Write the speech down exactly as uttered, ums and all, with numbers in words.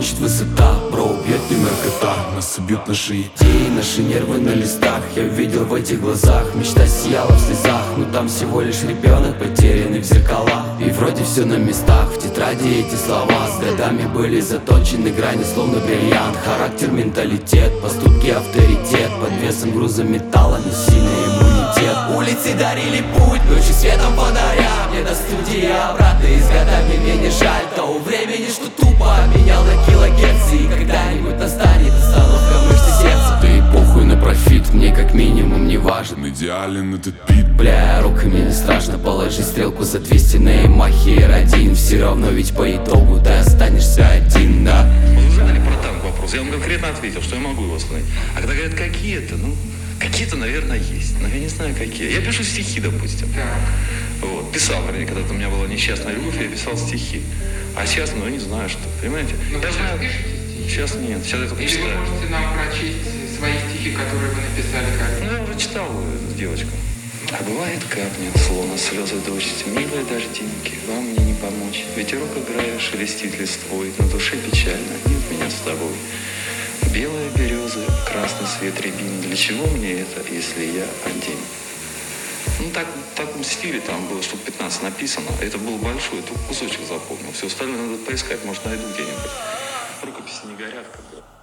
кончит высота. Бро убьет не наркота, нас убьют наши идеи, наши нервы на листах. Я увидел в этих глазах, мечта сияла в слезах. Но там всего лишь ребенок, потерянный в зеркалах. И вроде все на местах, в тетради эти слова с годами были заточены грани, словно бриллиант. Характер, менталитет, поступки, авторитет. Под весом груза металла, но сильный иммунитет. Улицы дарили путь, ночи светом фонаря. Мне до студии обратно, и с годами мне не жаль того времени, что тупо менял на килогерцы. И когда-нибудь настанет остановка мышцы сердца. Да и похуй на профит, мне как минимум не важен. Идеален этот бит. Бля, руками не страшно положить стрелку за двести на Ямахе эр один. Все равно ведь по итогу ты останешься один, да. Вот вы задали про танк вопрос, я вам конкретно ответил, что я могу его остановить. А когда говорят какие-то, ну, какие-то, наверное, есть, но я не знаю какие. Я пишу стихи, допустим. Вот, писал, вернее, когда-то у меня была несчастная любовь, я писал стихи. А сейчас, ну, я не знаю, что, понимаете? Но я вы знаю, пишете стихи? Сейчас нет, сейчас я только Или читаю. вы можете нам прочесть свои стихи, которые вы написали как? Ну, я уже читал с девочкой. А бывает капнет, словно слезы дождь, милые дождинки, вам мне не помочь. Ветерок, играя, шелестит листвой, на душе печально, нет меня с тобой. Белые березы, красный свет рябин, для чего мне это, если я один? Ну, так, в таком стиле там было штук пятнадцать написано. Это был большой, это кусочек запомнил. Все остальное надо поискать, может, найду где-нибудь. Рукописи не горят, как бы.